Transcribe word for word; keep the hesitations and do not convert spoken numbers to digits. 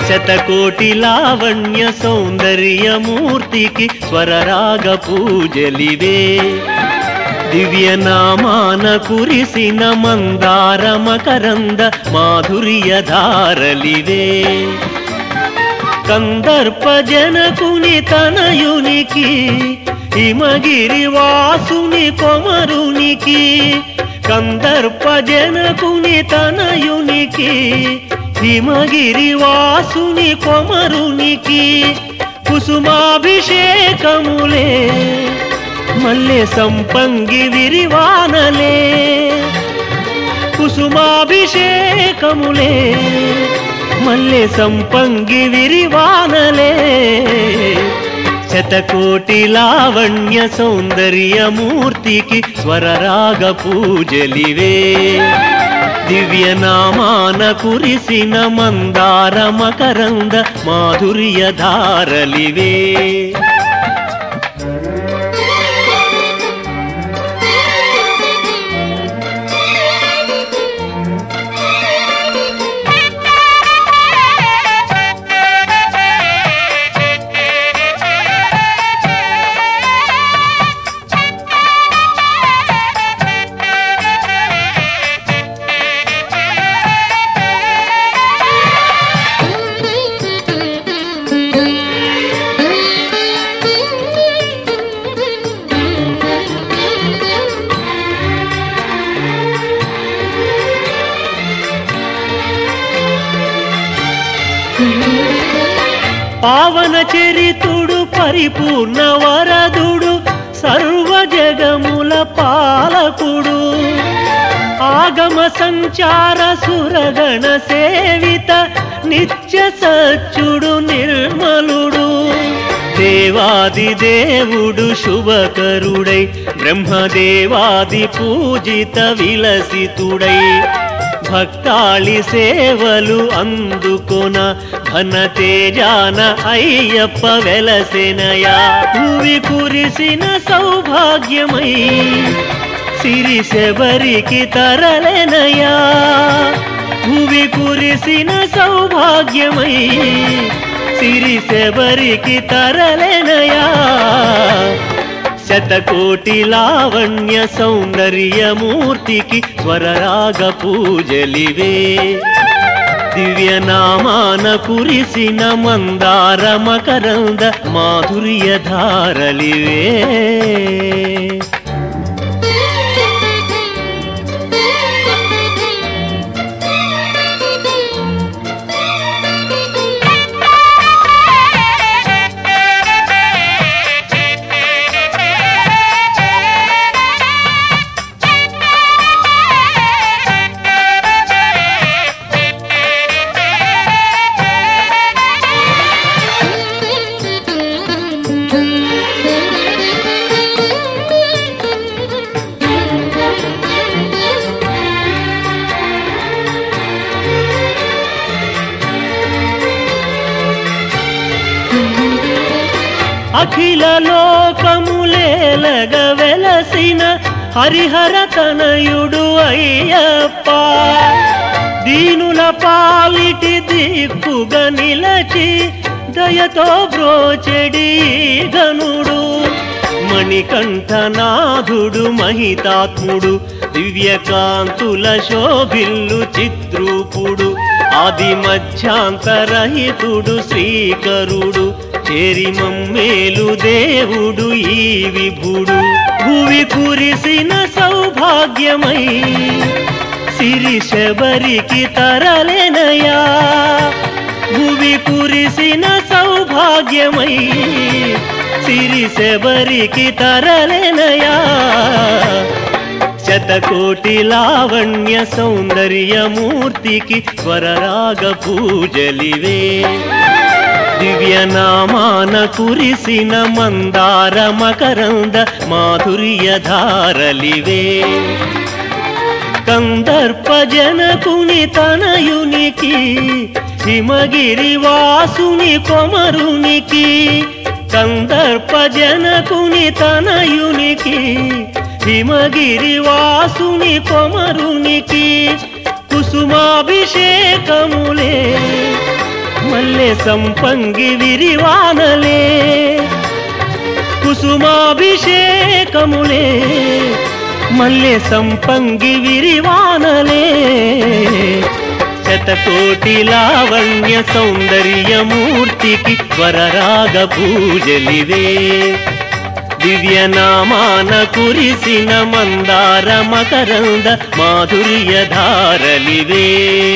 శతకోటి లావణ్య సౌందర్యమూర్తికి స్వరరాగ పూజలివే దివ్యనామాన కురిసిన మందార మకరంద మాధుర్యధారలివే కందర్ప జనకుని తనయునికి హిమగిరి వాసుని కొమరునికి కందర్ప జనకుని తనయునికి హిమగిరి వాసుని కొమరునికి కుసుమాభిషేకములే మల్లె సంపంగి విరివానలే కుసుమాభిషేకములే మల్లె సంపంగి విరివానలే శతకోటి లావణ్య సౌందర్యమూర్తికి స్వరరాగ పూజలివే దివ్యనామాన కురిసిన మందార మకరంద మాధుర్యధారలివే పావన చరితుడు పరిపూర్ణ వరదుడు సర్వ జగముల పాలకుడు ఆగమ సంచార సురగణ సేవిత నిత్య సచ్చుడు నిర్మలుడు దేవాది దేవుడు శుభకరుడై బ్రహ్మదేవాది పూజిత విలసితుడై భక్తాళి సేవలు అందుకొన ఘన తేజాన అయ్యప్ప వెలసెనయా భూవి కురిసిన సౌభాగ్యమై సిరి శబరికి తరలెనయా భూవి కురిసిన సౌభాగ్యమై సిరి శబరికి తరలెనయా శతకోటి లావణ్య సౌందర్యమూర్తికి స్వరరాగ పూజలివే దివ్యనామాన కురిసిన మందార మకరంద మాధుర్యధారలివే అఖిల లోకములేలగ వెలసిన హరిహర తనయుడు అయ్యప్ప దీనుల పాలిటి దిక్కుగా నిలచి దయతో బ్రోచెడి ఘనుడు మణికంఠనాథుడు మహితాత్ముడు దివ్యకాంతుల శోభిల్లు చిద్రూపుడు ఆది మధ్యాంతరహితుడు శ్రీకరుడు చేరి మమ్మేలు దేవుడు ఈ విభుడు భువి కురిసిన సౌభాగ్యమై సిరి శబరికి తరలెనయా భువి కురిసిన సౌభాగ్యమై సిరి శబరికి తరలెనయా శతకోటి లావణ్య సౌందర్యమూర్తికి స్వరరాగ పూజలివే దివ్యనామాన కురిసిన మందార మకరంద మాధుర్యధారలివే కందర్ప జనకుని తనయునికి హిమగిరి వాసుని కొమరునికి కందర్ప జనకుని తనయునికి హిమగిరి వాసుని కొమరునికి కుసుమాభిషేకములే మల్లె సంపంగి విరివానలే కుసుమాభిషేకములే మల్లె సంపంగి విరివానలే శతకోటి లావణ్య సౌందర్యమూర్తికి వరరాగ పూజలివే దివ్యనామాన కురిసిన మందార మకరంద మాధుర్య ధారలివే